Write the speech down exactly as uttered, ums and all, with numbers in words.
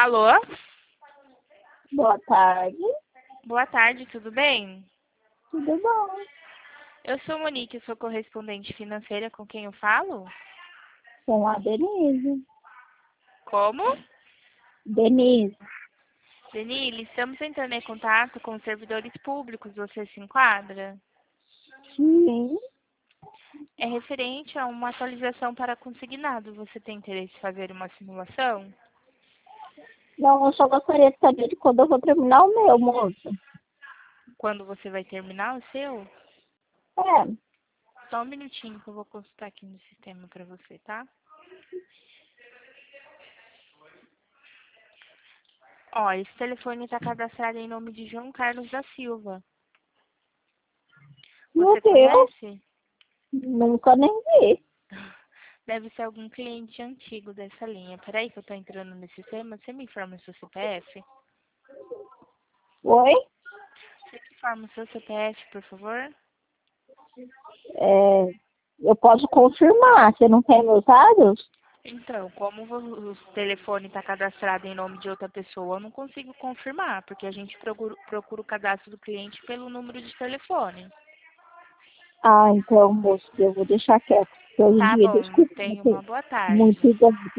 Alô? Boa tarde. Boa tarde, tudo bem? Tudo bom? Eu sou Monique, sou correspondente financeira, com quem eu falo? Com a Denise. Como? Denise. Denile, estamos entrando em contato com os servidores públicos, você se enquadra? Sim. É referente a uma atualização para consignado. Você tem interesse em fazer uma simulação? Não, eu só gostaria de saber de quando eu vou terminar o meu, moço. Quando você vai terminar o seu? É. Só um minutinho que eu vou consultar aqui no sistema para você, tá? Ó, esse telefone está cadastrado em nome de João Carlos da Silva. Meu Você Deus. conhece? Nunca nem vi. Deve ser algum cliente antigo dessa linha. Peraí que eu tô entrando nesse sistema. Você me informa o seu C P F? Oi? Você me informa o seu C P F, por favor? É, eu posso confirmar. Você não tem meus dados? Então, como o o telefone está cadastrado em nome de outra pessoa, eu não consigo confirmar, porque a gente procura, procura o cadastro do cliente pelo número de telefone. Ah, então, moço, eu vou deixar quieto. Porque hoje em Tá dia, bom, desculpa, tenha não tem uma boa tarde. muito